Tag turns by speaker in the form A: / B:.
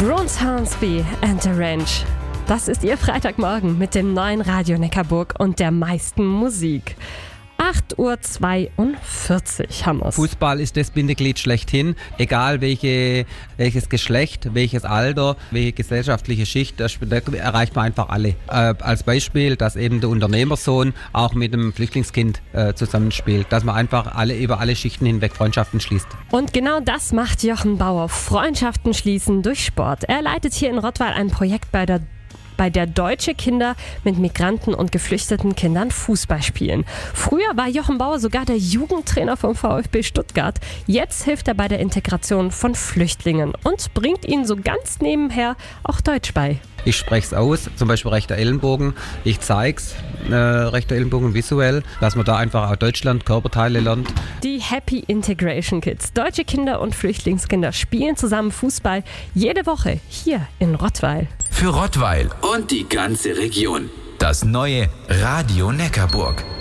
A: Bruns Hornsby and the Ranch. Das ist Ihr Freitagmorgen mit dem neuen Radio Neckarburg und der meisten Musik. 8.42 Uhr haben wir's.
B: Fußball ist das Bindeglied schlechthin. Egal welches Geschlecht, welches Alter, welche gesellschaftliche Schicht, da erreicht man einfach alle. Als Beispiel, dass eben der Unternehmersohn auch mit dem Flüchtlingskind zusammenspielt. Dass man einfach über alle Schichten hinweg Freundschaften schließt.
A: Und genau das macht Jochen Bauer. Freundschaften schließen durch Sport. Er leitet hier in Rottweil ein Projekt bei der deutsche Kinder mit Migranten und geflüchteten Kindern Fußball spielen. Früher war Jochen Bauer sogar der Jugendtrainer vom VfB Stuttgart. Jetzt hilft er bei der Integration von Flüchtlingen und bringt ihnen so ganz nebenher auch Deutsch bei.
B: Ich spreche es aus, zum Beispiel rechter Ellenbogen. Ich zeige es, rechter Ellenbogen visuell, dass man da einfach auch Deutschland, Körperteile lernt.
A: Die Happy Integration Kids, deutsche Kinder und Flüchtlingskinder spielen zusammen Fußball jede Woche hier in Rottweil.
C: Für Rottweil und die ganze Region. Das neue Radio Neckarburg.